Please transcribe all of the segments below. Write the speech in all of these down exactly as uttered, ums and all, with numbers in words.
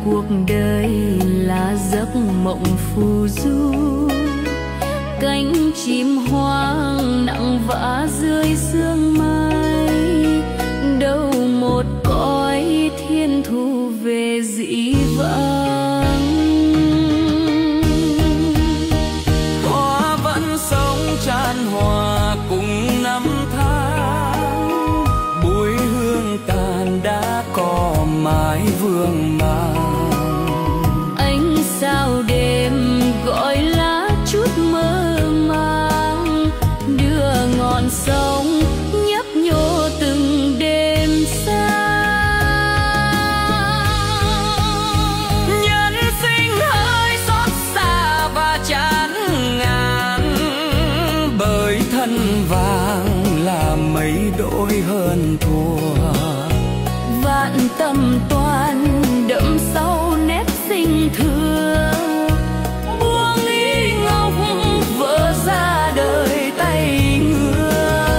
cuộc đời là giấc mộng phù du, cánh chim hoang nặng vã dưới sương mai, đâu một cõi thiên thu về dĩ vãng. Hoa vẫn sống tràn hòa cùng năm tháng, bụi hương tàn đã có mãi vương màng. Ánh sao đêm gọi lá chút mơ màng, đưa ngọn sông nhấp nhô từng đêm xa. Nhân sinh hơi xót xa và chán ngàn, bởi thân vàng là mấy đổi hơn thua. Vạn tâm toàn đậm sâu nét sinh thương, buông ý ngọc vỡ ra đời tay ngựa.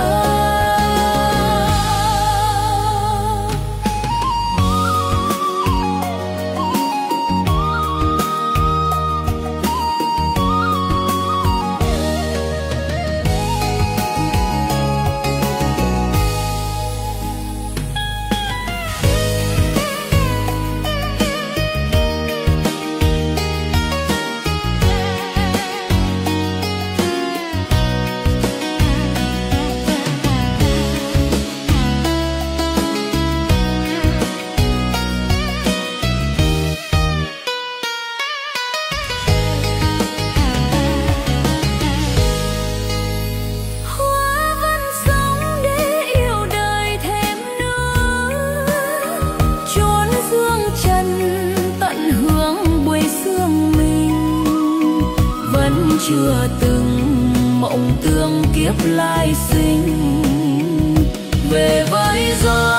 Chưa từng mộng tưởng kiếp lai sinh về với gió.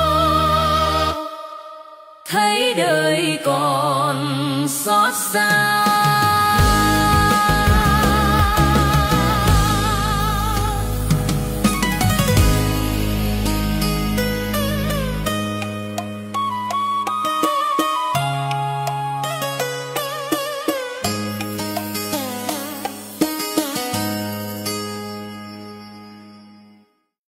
Thấy đời còn xót xa,